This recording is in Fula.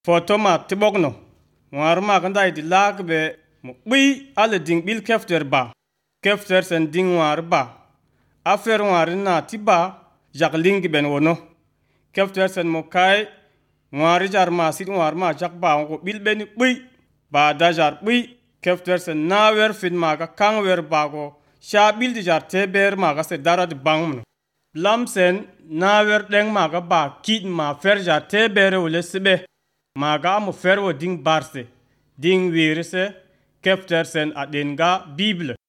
Foto ma tibokno. War ma kanda iti lag be mo bui ale ding bil kefter ba. Kefter sen ding war ba. Afer war na tiba jak lingi ben wono. Kefter sen mo kai war jar ma sit war ma jak ba ko bil ben bui ba da jar bui. Kefter sen na wer fin ma ka kang wer ba ko sha bil di jar teber ma ka se dara di bang. Lam sen na wer deng ma ka ba kit ma fer jar teber wole sibe. Maga mo fer wo ding barse, ding wirse, kefter sen adenga Bible.